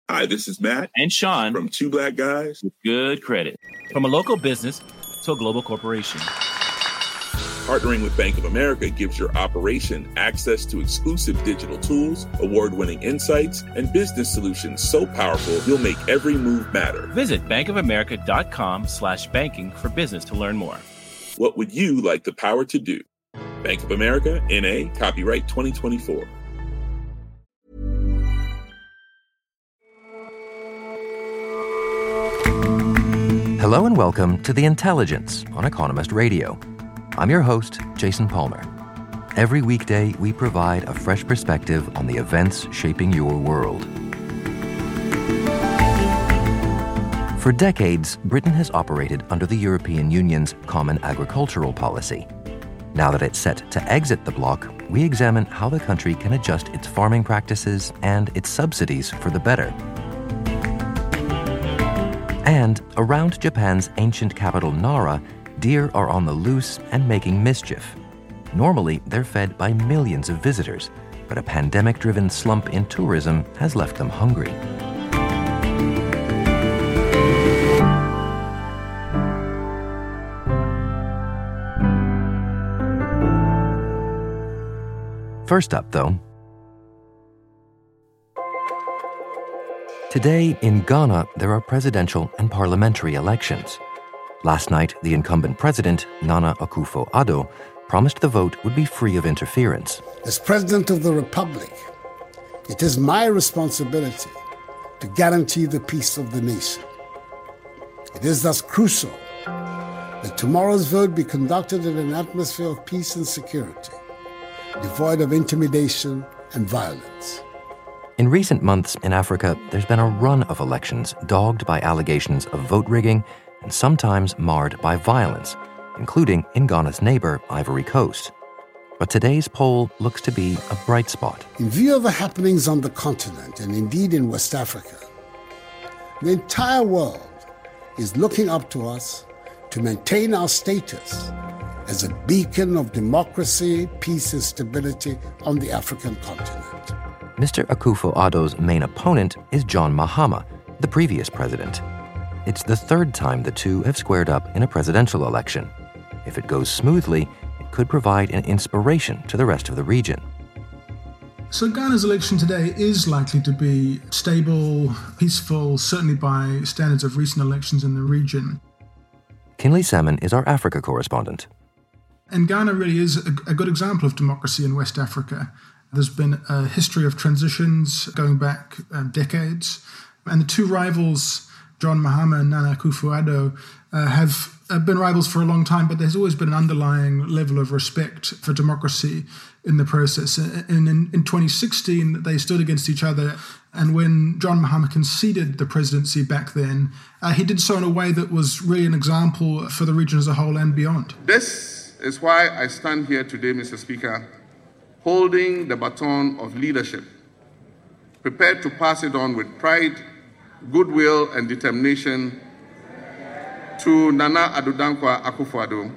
Hi, this is Matt and Sean from Two Black Guys with Good Credit. From a local business to a global corporation, partnering with Bank of America gives your operation access to exclusive digital tools, award-winning insights, and business solutions so powerful you'll make every move matter. Visit bankofamerica.com/banking for business to learn more. What would you like the power to do? Bank of America, N.A., copyright 2024. Hello and welcome to The Intelligence on Economist Radio. I'm your host, Jason Palmer. Every weekday, we provide a fresh perspective on the events shaping your world. For decades, Britain has operated under the European Union's Common Agricultural Policy. Now that it's set to exit the bloc, we examine how the country can adjust its farming practices and its subsidies for the better. And around Japan's ancient capital Nara, deer are on the loose and making mischief. Normally, they're fed by millions of visitors, but a pandemic-driven slump in tourism has left them hungry. First up, though, today in Ghana, there are presidential and parliamentary elections. Last night, the incumbent president, Nana Akufo-Addo, promised the vote would be free of interference. As President of the Republic, it is my responsibility to guarantee the peace of the nation. It is thus crucial that tomorrow's vote be conducted in an atmosphere of peace and security, devoid of intimidation and violence. In recent months in Africa, there's been a run of elections dogged by allegations of vote rigging and sometimes marred by violence, including in Ghana's neighbor, Ivory Coast. But today's poll looks to be a bright spot. In view of the happenings on the continent, and indeed in West Africa, the entire world is looking up to us to maintain our status as a beacon of democracy, peace, and stability on the African continent. Mr. Akufo-Addo's main opponent is John Mahama, the previous president. It's the third time the two have squared up in a presidential election. If it goes smoothly, it could provide an inspiration to the rest of the region. So Ghana's election today is likely to be stable, peaceful, certainly by standards of recent elections in the region. Kinley Salmon is our Africa correspondent. And Ghana really is a good example of democracy in West Africa. There's been a history of transitions going back decades. And the two rivals, John Mahama and Nana Akufo-Addo, have been rivals for a long time, but there's always been an underlying level of respect for democracy in the process. And in 2016, they stood against each other. And when John Mahama conceded the presidency back then, he did so in a way that was really an example for the region as a whole and beyond. This is why I stand here today, Mr. Speaker, holding the baton of leadership, prepared to pass it on with pride, goodwill, and determination to Nana Addo Dankwa Akufo-Addo,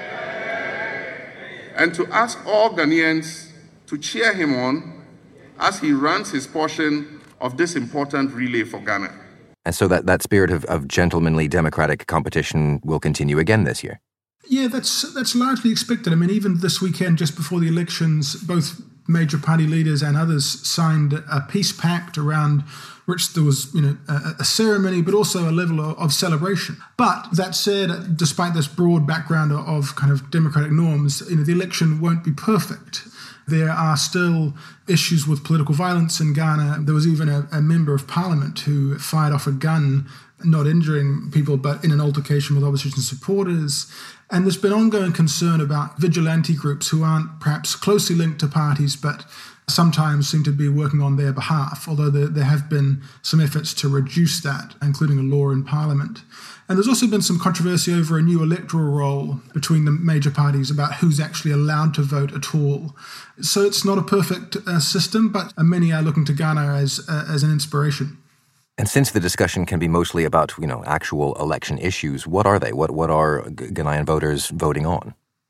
and to ask all Ghanaians to cheer him on as he runs his portion of this important relay for Ghana. And so that spirit of gentlemanly democratic competition will continue again this year? Yeah, that's largely expected. I mean, even this weekend, just before the elections, both major party leaders and others signed a peace pact around which there was, a ceremony, but also a level of celebration. But that said, despite this broad background of kind of democratic norms, the election won't be perfect. There are still issues with political violence in Ghana. There was even a member of parliament who fired off a gun, not injuring people, but in an altercation with opposition supporters. And there's been ongoing concern about vigilante groups who aren't perhaps closely linked to parties, but sometimes seem to be working on their behalf, although there have been some efforts to reduce that, including a law in Parliament. And there's also been some controversy over a new electoral roll between the major parties about who's actually allowed to vote at all. So it's not a perfect system, but many are looking to Ghana as an inspiration. And since the discussion can be mostly about, actual election issues, what are they? What are Ghanaian voters voting on?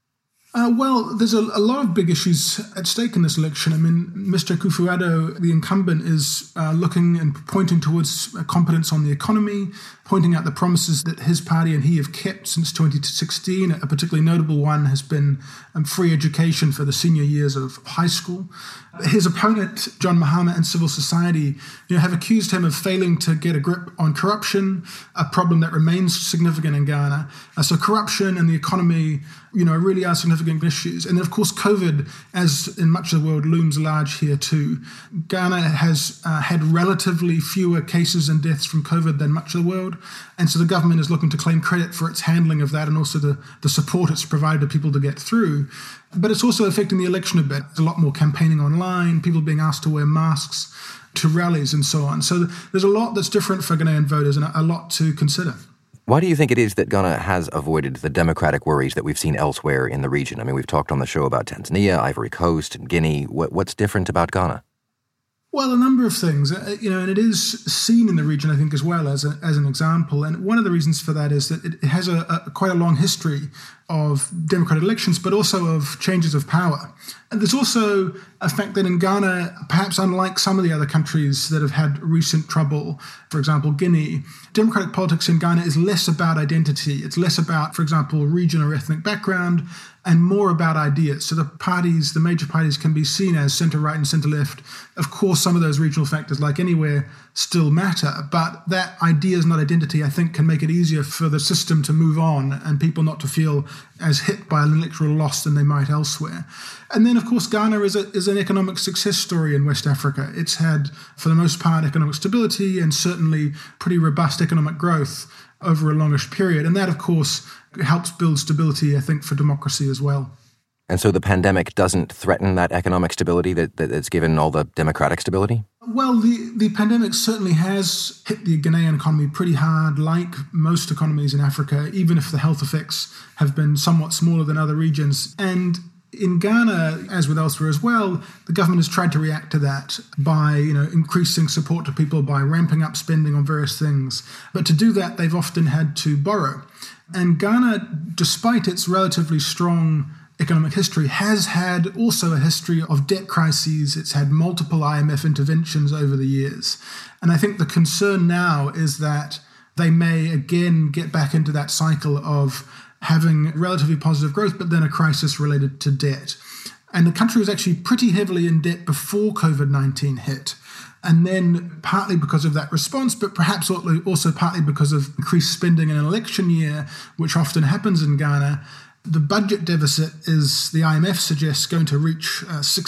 Well, there's a lot of big issues at stake in this election. I mean, Mr. Akufo-Addo, the incumbent, is looking and pointing towards competence on the economy, pointing out the promises that his party and he have kept since 2016. A particularly notable one has been free education for the senior years of high school. His opponent, John Mahama, and civil society, have accused him of failing to get a grip on corruption, a problem that remains significant in Ghana. So corruption and the economy, really are significant issues. And then, of course, COVID, as in much of the world, looms large here too. Ghana has had relatively fewer cases and deaths from COVID than much of the world. And so the government is looking to claim credit for its handling of that and also the support it's provided to people to get through. But it's also affecting the election a bit. There's a lot more campaigning online, people being asked to wear masks to rallies and so on. So there's a lot that's different for Ghanaian voters and a lot to consider. Why do you think it is that Ghana has avoided the democratic worries that we've seen elsewhere in the region? I mean, we've talked on the show about Tanzania, Ivory Coast, and Guinea. What's different about Ghana? Well, a number of things, and it is seen in the region, I think, as well as an example. And one of the reasons for that is that it has quite a long history of democratic elections, but also of changes of power. And there's also a fact that in Ghana, perhaps unlike some of the other countries that have had recent trouble, for example, Guinea, democratic politics in Ghana is less about identity. It's less about, for example, region or ethnic background, and more about ideas. So the major parties can be seen as centre-right and centre-left. Of course, some of those regional factors, like anywhere, still matter, but that ideas, not identity, I think can make it easier for the system to move on and people not to feel as hit by an electoral loss than they might elsewhere. And then, of course, Ghana is an economic success story in West Africa. It's had, for the most part, economic stability and certainly pretty robust economic growth over a longish period. And that, of course, helps build stability, I think, for democracy as well. And so the pandemic doesn't threaten that economic stability that's given all the democratic stability? Well, the pandemic certainly has hit the Ghanaian economy pretty hard, like most economies in Africa, even if the health effects have been somewhat smaller than other regions. And in Ghana, as with elsewhere as well, the government has tried to react to that by, increasing support to people, by ramping up spending on various things. But to do that, they've often had to borrow. And Ghana, despite its relatively strong economic history, has had also a history of debt crises. It's had multiple IMF interventions over the years. And I think the concern now is that they may again get back into that cycle of having relatively positive growth, but then a crisis related to debt. And the country was actually pretty heavily in debt before COVID-19 hit. And then partly because of that response, but perhaps also partly because of increased spending in an election year, which often happens in Ghana, the budget deficit is, the IMF suggests, going to reach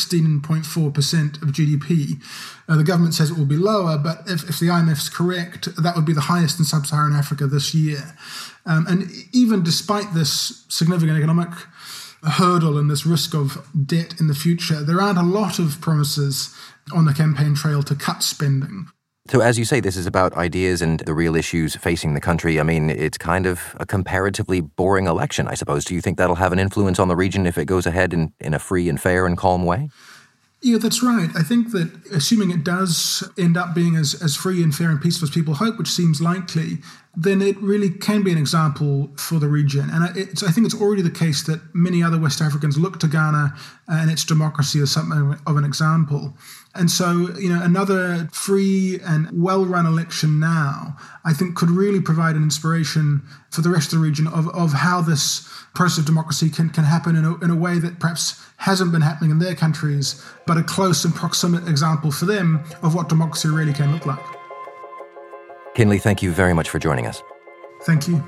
16.4% of GDP. The government says it will be lower, but if the IMF's correct, that would be the highest in sub-Saharan Africa this year. And even despite this significant economic hurdle and this risk of debt in the future, there aren't a lot of promises on the campaign trail to cut spending. So as you say, this is about ideas and the real issues facing the country. I mean, it's kind of a comparatively boring election, I suppose. Do you think that'll have an influence on the region if it goes ahead in a free and fair and calm way? Yeah, that's right. I think that assuming it does end up being as free and fair and peaceful as people hope, which seems likely, then it really can be an example for the region. And I think it's already the case that many other West Africans look to Ghana and its democracy as something of an example. And so, another free and well-run election now, I think, could really provide an inspiration for the rest of the region of how this process of democracy can happen in a way that perhaps hasn't been happening in their countries, but a close and proximate example for them of what democracy really can look like. Kinley, thank you very much for joining us. Thank you.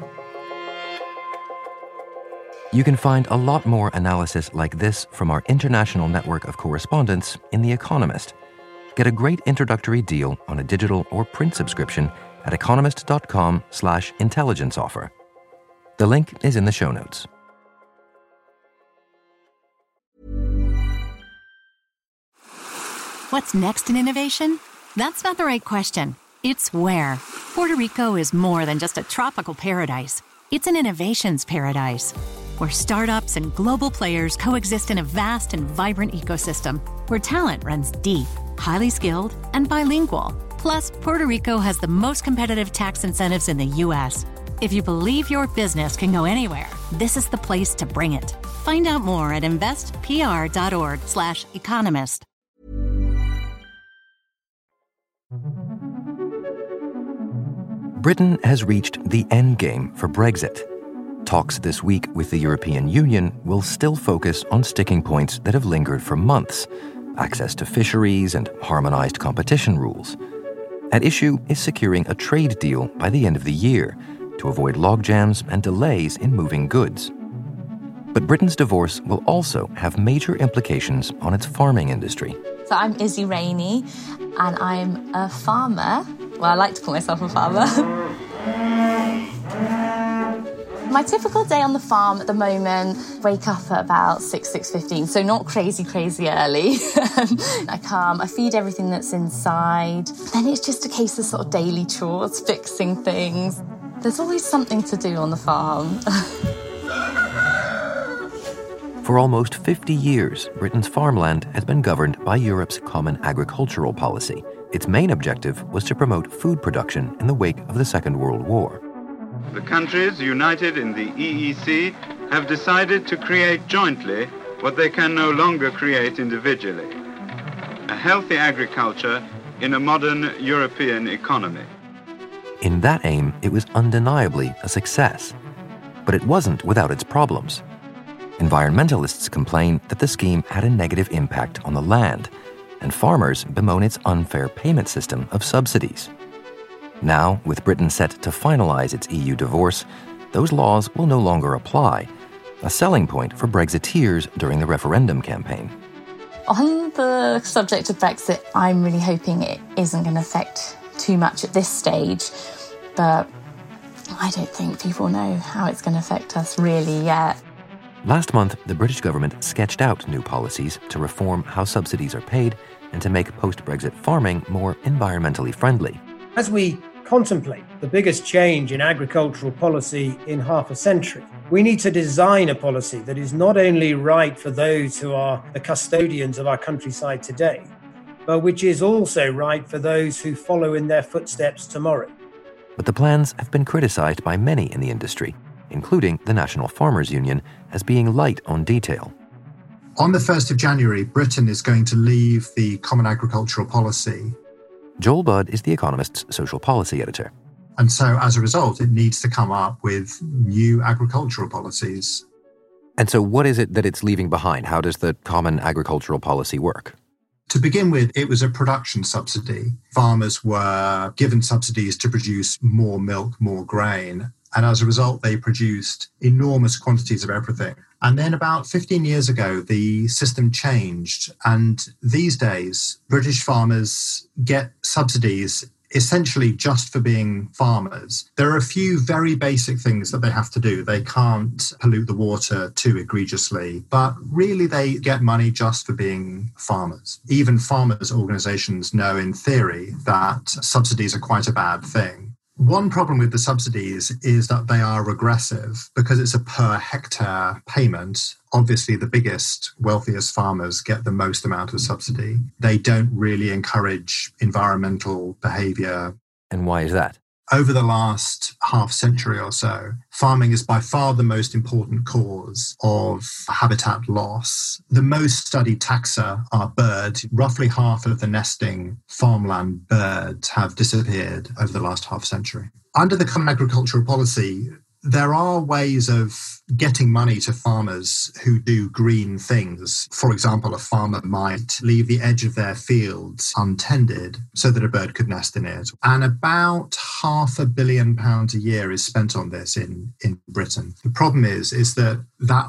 You can find a lot more analysis like this from our international network of correspondents in The Economist. Get a great introductory deal on a digital or print subscription at economist.com/intelligence offer. The link is in the show notes. What's next in innovation? That's not the right question. It's where. Puerto Rico is more than just a tropical paradise. It's an innovations paradise, where startups and global players coexist in a vast and vibrant ecosystem, where talent runs deep, highly skilled, and bilingual. Plus, Puerto Rico has the most competitive tax incentives in the U.S. If you believe your business can go anywhere, this is the place to bring it. Find out more at investpr.org/economist. Britain has reached the endgame for Brexit. Talks this week with the European Union will still focus on sticking points that have lingered for months: access to fisheries and harmonised competition rules. At issue is securing a trade deal by the end of the year to avoid logjams and delays in moving goods. But Britain's divorce will also have major implications on its farming industry. So I'm Izzy Rainey, and I'm a farmer. Well, I like to call myself a farmer. My typical day on the farm at the moment, wake up at about 6:15, so not crazy early. I come, I feed everything that's inside. Then it's just a case of sort of daily chores, fixing things. There's always something to do on the farm. For almost 50 years, Britain's farmland has been governed by Europe's Common Agricultural Policy. Its main objective was to promote food production in the wake of the Second World War. The countries united in the EEC have decided to create jointly what they can no longer create individually: a healthy agriculture in a modern European economy. In that aim, it was undeniably a success. But it wasn't without its problems. Environmentalists complain that the scheme had a negative impact on the land, and farmers bemoan its unfair payment system of subsidies. Now, with Britain set to finalise its EU divorce, those laws will no longer apply, a selling point for Brexiteers during the referendum campaign. On the subject of Brexit, I'm really hoping it isn't going to affect too much at this stage, but I don't think people know how it's going to affect us really yet. Last month, the British government sketched out new policies to reform how subsidies are paid and to make post-Brexit farming more environmentally friendly. As we contemplate the biggest change in agricultural policy in half a century, we need to design a policy that is not only right for those who are the custodians of our countryside today, but which is also right for those who follow in their footsteps tomorrow. But the plans have been criticised by many in the industry, including the National Farmers Union, as being light on detail. On the 1st of January, Britain is going to leave the Common Agricultural Policy. Joel Budd is The Economist's social policy editor. And so, as a result, it needs to come up with new agricultural policies. And so what is it that it's leaving behind? How does the Common Agricultural Policy work? To begin with, it was a production subsidy. Farmers were given subsidies to produce more milk, more grain. And as a result, they produced enormous quantities of everything. And then about 15 years ago, the system changed. And these days, British farmers get subsidies essentially just for being farmers. There are a few very basic things that they have to do. They can't pollute the water too egregiously, but really they get money just for being farmers. Even farmers' organisations know in theory that subsidies are quite a bad thing. One problem with the subsidies is that they are regressive because it's a per hectare payment. Obviously, the biggest, wealthiest farmers get the most amount of subsidy. They don't really encourage environmental behaviour. And why is that? Over the last half century or so, farming is by far the most important cause of habitat loss. The most studied taxa are birds. Roughly half of the nesting farmland birds have disappeared over the last half century. Under the Common Agricultural Policy, there are ways of getting money to farmers who do green things. For example, a farmer might leave the edge of their fields untended so that a bird could nest in it. And about £500 million a year is spent on this in Britain. The problem is that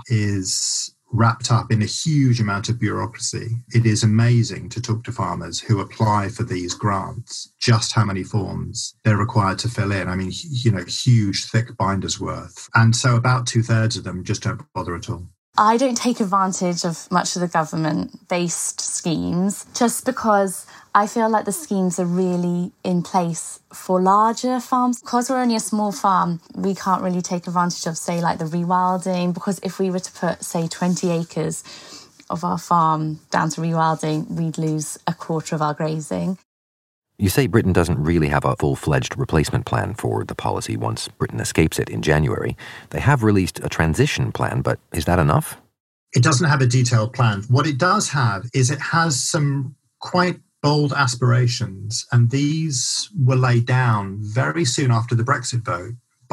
is wrapped up in a huge amount of bureaucracy. It is amazing to talk to farmers who apply for these grants, just how many forms they're required to fill in. I mean, huge, thick binders worth. And so about 2/3 of them just don't bother at all. I don't take advantage of much of the government-based schemes just because I feel like the schemes are really in place for larger farms. Because we're only a small farm, we can't really take advantage of, say, like the rewilding, because if we were to put, say, 20 acres of our farm down to rewilding, we'd lose a quarter of our grazing. You say Britain doesn't really have a full-fledged replacement plan for the policy once Britain escapes it in January. They have released a transition plan, but is that enough? It doesn't have a detailed plan. What it does have is it has some quite bold aspirations, and these were laid down very soon after the Brexit vote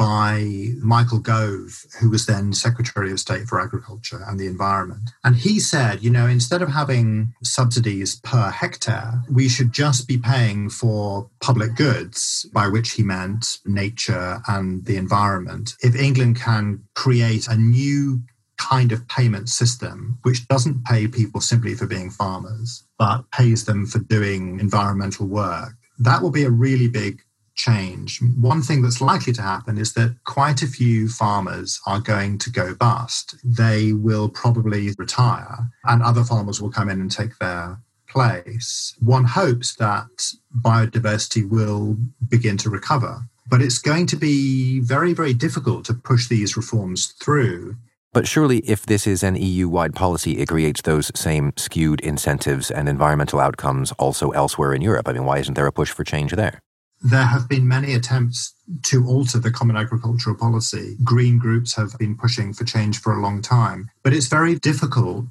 by Michael Gove, who was then Secretary of State for Agriculture and the Environment. And he said, instead of having subsidies per hectare, we should just be paying for public goods, by which he meant nature and the environment. If England can create a new kind of payment system which doesn't pay people simply for being farmers, but pays them for doing environmental work, that will be a really big change. One thing that's likely to happen is that quite a few farmers are going to go bust. They will probably retire and other farmers will come in and take their place. One hopes that biodiversity will begin to recover, but it's going to be very, very difficult to push these reforms through. But surely if this is an EU-wide policy, it creates those same skewed incentives and environmental outcomes also elsewhere in Europe. I mean, why isn't there a push for change there? There have been many attempts to alter the common agricultural policy. Green groups have been pushing for change for a long time, but it's very difficult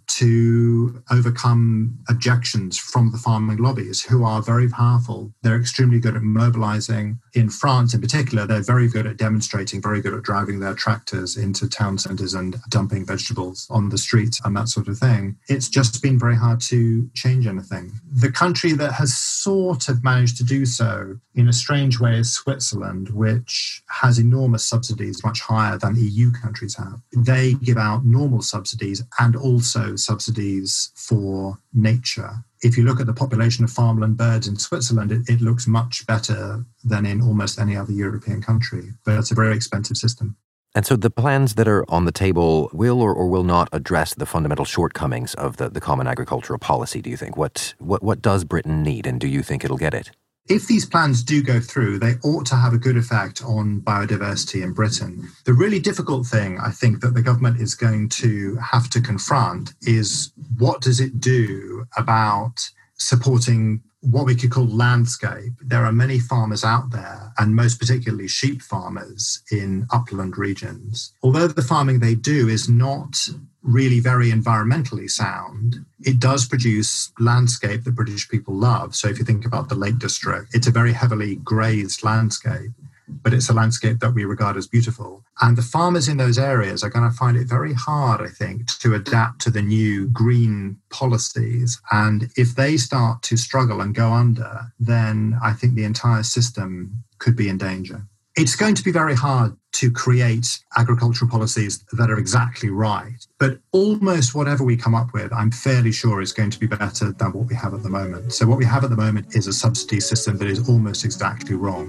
to overcome objections from the farming lobbies, who are very powerful. They're extremely good at mobilizing. In France, in particular, they're very good at demonstrating, very good at driving their tractors into town centres and dumping vegetables on the streets and that sort of thing. It's just been very hard to change anything. The country that has sort of managed to do so in a strange way is Switzerland, which has enormous subsidies, much higher than EU countries have. They give out normal subsidies and also subsidies for nature. If you look at the population of farmland birds in Switzerland, it looks much better than in almost any other European country. But it's a very expensive system. And so the plans that are on the table will or will not address the fundamental shortcomings of the common agricultural policy, do you think? What does Britain need, and do you think it'll get it? If these plans do go through, they ought to have a good effect on biodiversity in Britain. The really difficult thing, I think, that the government is going to have to confront is what does it do about supporting what we could call landscape. There are many farmers out there, and most particularly sheep farmers in upland regions. Although the farming they do is not really very environmentally sound, it does produce landscape that British people love. So if you think about the Lake District, it's a very heavily grazed landscape, but it's a landscape that we regard as beautiful. And the farmers in those areas are going to find it very hard, I think, to adapt to the new green policies. And if they start to struggle and go under, then I think the entire system could be in danger. It's going to be very hard to create agricultural policies that are exactly right. But almost whatever we come up with, I'm fairly sure is going to be better than what we have at the moment. So what we have at the moment is a subsidy system that is almost exactly wrong.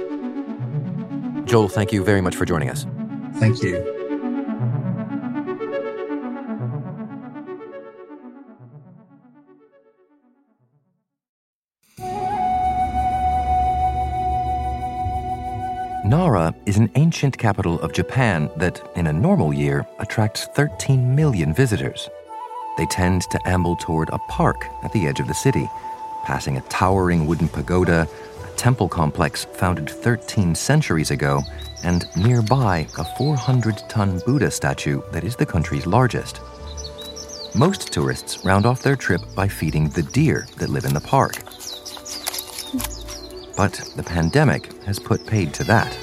Joel, thank you very much for joining us. Thank you. Nara is an ancient capital of Japan that, in a normal year, attracts 13 million visitors. They tend to amble toward a park at the edge of the city, passing a towering wooden pagoda, a temple complex founded 13 centuries ago, and nearby a 400-ton Buddha statue that is the country's largest. Most tourists round off their trip by feeding the deer that live in the park. But the pandemic has put paid to that.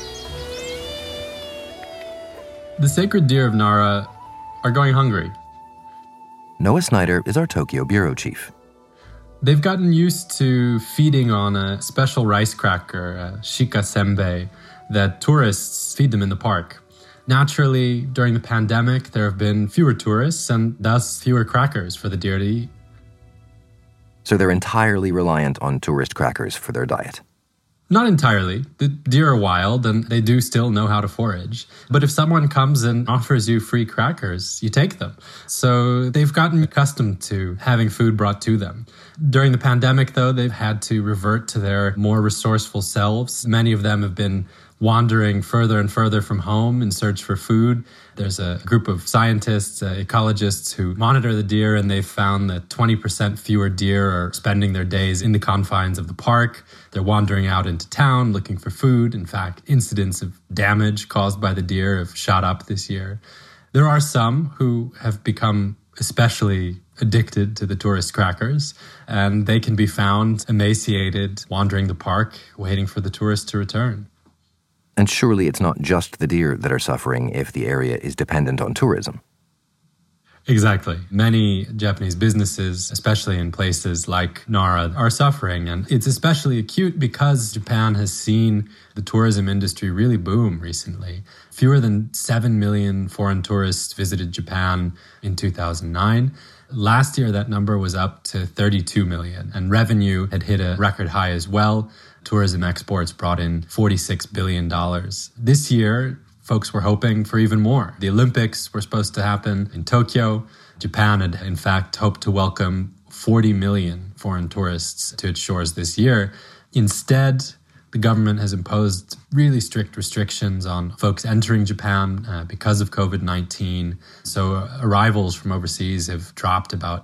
The sacred deer of Nara are going hungry. Noah Snyder is our Tokyo bureau chief. They've gotten used to feeding on a special rice cracker, shika senbei, that tourists feed them in the park. Naturally, during the pandemic, there have been fewer tourists and thus fewer crackers for the deer to eat. So they're entirely reliant on tourist crackers for their diet. Not entirely. The deer are wild and they do still know how to forage. But if someone comes and offers you free crackers, you take them. So they've gotten accustomed to having food brought to them. During the pandemic, though, they've had to revert to their more resourceful selves. Many of them have been wandering further and further from home in search for food. There's a group of scientists, ecologists who monitor the deer, and they've found that 20% fewer deer are spending their days in the confines of the park. They're wandering out into town looking for food. In fact, incidents of damage caused by the deer have shot up this year. There are some who have become especially addicted to the tourist crackers, and they can be found emaciated, wandering the park, waiting for the tourists to return. And surely it's not just the deer that are suffering if the area is dependent on tourism. Exactly. Many Japanese businesses, especially in places like Nara, are suffering. And it's especially acute because Japan has seen the tourism industry really boom recently. Fewer than 7 million foreign tourists visited Japan in 2009. Last year, that number was up to 32 million, and revenue had hit a record high as well. Tourism exports brought in $46 billion. This year, folks were hoping for even more. The Olympics were supposed to happen in Tokyo. Japan had, in fact, hoped to welcome 40 million foreign tourists to its shores this year. Instead, the government has imposed really strict restrictions on folks entering Japan because of COVID-19. So arrivals from overseas have dropped about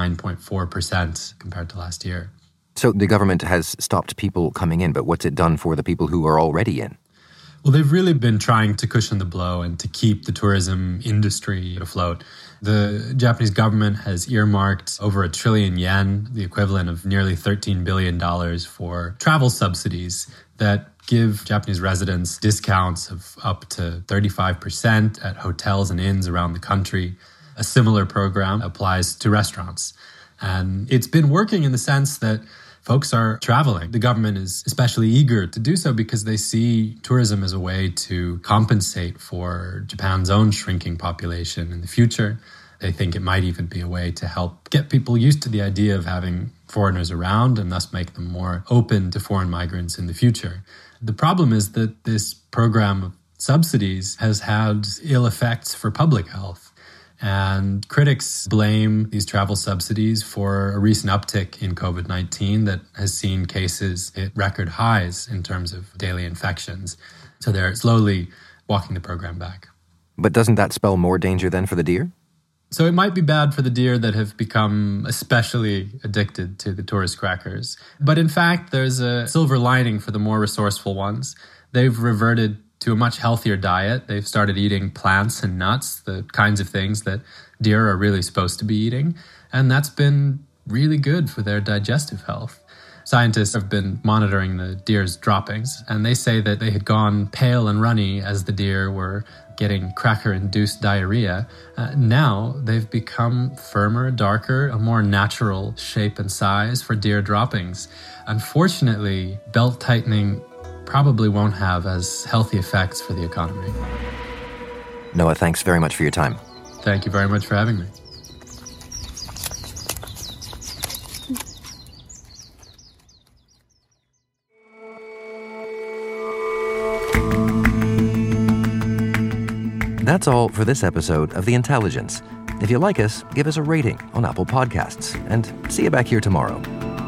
99.4% compared to last year. So the government has stopped people coming in, but what's it done for the people who are already in? Well, they've really been trying to cushion the blow and to keep the tourism industry afloat. The Japanese government has earmarked over 1 trillion yen, the equivalent of nearly $13 billion, for travel subsidies that give Japanese residents discounts of up to 35% at hotels and inns around the country. A similar program applies to restaurants. And it's been working in the sense that folks are traveling. The government is especially eager to do so because they see tourism as a way to compensate for Japan's own shrinking population in the future. They think it might even be a way to help get people used to the idea of having foreigners around and thus make them more open to foreign migrants in the future. The problem is that this program of subsidies has had ill effects for public health. And critics blame these travel subsidies for a recent uptick in COVID-19 that has seen cases hit record highs in terms of daily infections. So they're slowly walking the program back. But doesn't that spell more danger then for the deer? So it might be bad for the deer that have become especially addicted to the tourist crackers. But in fact, there's a silver lining for the more resourceful ones. They've reverted to a much healthier diet. They've started eating plants and nuts, the kinds of things that deer are really supposed to be eating. And that's been really good for their digestive health. Scientists have been monitoring the deer's droppings, and they say that they had gone pale and runny as the deer were getting cracker-induced diarrhea. Now they've become firmer, darker, a more natural shape and size for deer droppings. Unfortunately, belt tightening probably won't have as healthy effects for the economy. Noah, thanks very much for your time. Thank you very much for having me. That's all for this episode of The Intelligence. If you like us, give us a rating on Apple Podcasts, and see you back here tomorrow.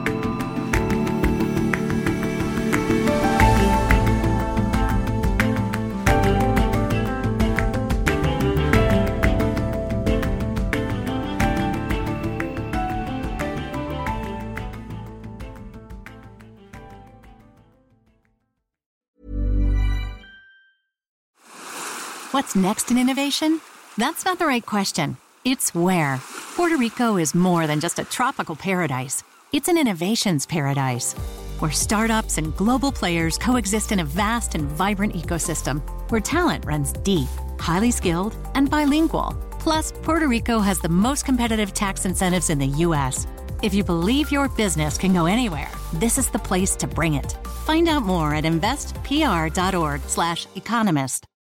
What's next in innovation? That's not the right question. It's where. Puerto Rico is more than just a tropical paradise. It's an innovations paradise, where startups and global players coexist in a vast and vibrant ecosystem, where talent runs deep, highly skilled, and bilingual. Plus, Puerto Rico has the most competitive tax incentives in the U.S. If you believe your business can go anywhere, this is the place to bring it. Find out more at investpr.org/economist.